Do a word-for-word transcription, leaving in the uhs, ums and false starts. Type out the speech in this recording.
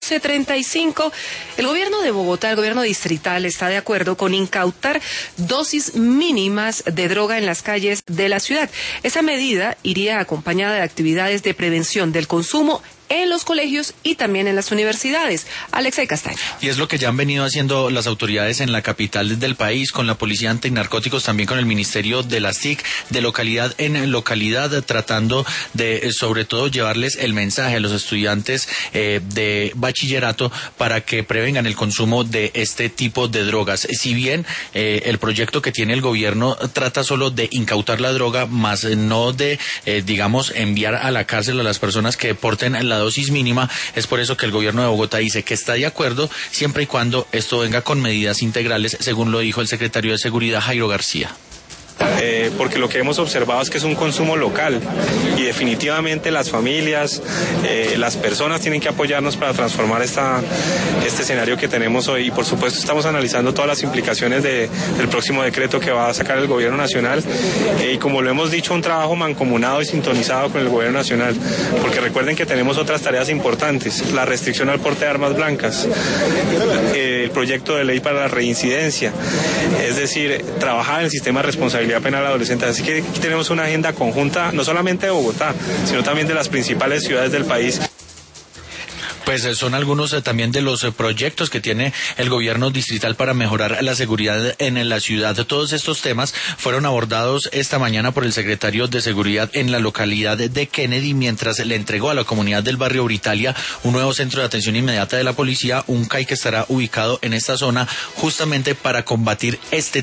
once treinta y cinco, el gobierno de Bogotá, el gobierno distrital, está de acuerdo con incautar dosis mínimas de droga en las calles de la ciudad. Esa medida iría acompañada de actividades de prevención del consumo en los colegios y también en las universidades. Alexei Castaño. Y es lo que ya han venido haciendo las autoridades en la capital del país, con la Policía Antinarcóticos, también con el Ministerio de las T I C, de localidad en localidad, tratando de, sobre todo, llevarles el mensaje a los estudiantes eh, de bachillerato para que prevengan el consumo de este tipo de drogas. Si bien eh, el proyecto que tiene el gobierno trata solo de incautar la droga, más no de, eh, digamos, enviar a la cárcel a las personas que porten la dosis mínima, es por eso que el gobierno de Bogotá dice que está de acuerdo siempre y cuando esto venga con medidas integrales, según lo dijo el secretario de Seguridad, Jairo García. Eh, porque lo que hemos observado es que es un consumo local y definitivamente las familias, eh, las personas tienen que apoyarnos para transformar esta, este escenario que tenemos hoy, y por supuesto estamos analizando todas las implicaciones de, del próximo decreto que va a sacar el gobierno nacional, eh, y como lo hemos dicho, un trabajo mancomunado y sintonizado con el gobierno nacional, porque recuerden que tenemos otras tareas importantes: la restricción al porte de armas blancas, eh, el proyecto de ley para la reincidencia, es decir, trabajar en el sistema de responsabilidad penal adolescente. Así que aquí tenemos una agenda conjunta, no solamente de Bogotá, sino también de las principales ciudades del país. Pues son algunos eh, también de los eh, proyectos que tiene el gobierno distrital para mejorar la seguridad en la ciudad. Todos estos temas fueron abordados esta mañana por el secretario de Seguridad en la localidad de Kennedy, mientras le entregó a la comunidad del barrio Britalia un nuevo centro de atención inmediata de la policía, un C A I que estará ubicado en esta zona justamente para combatir este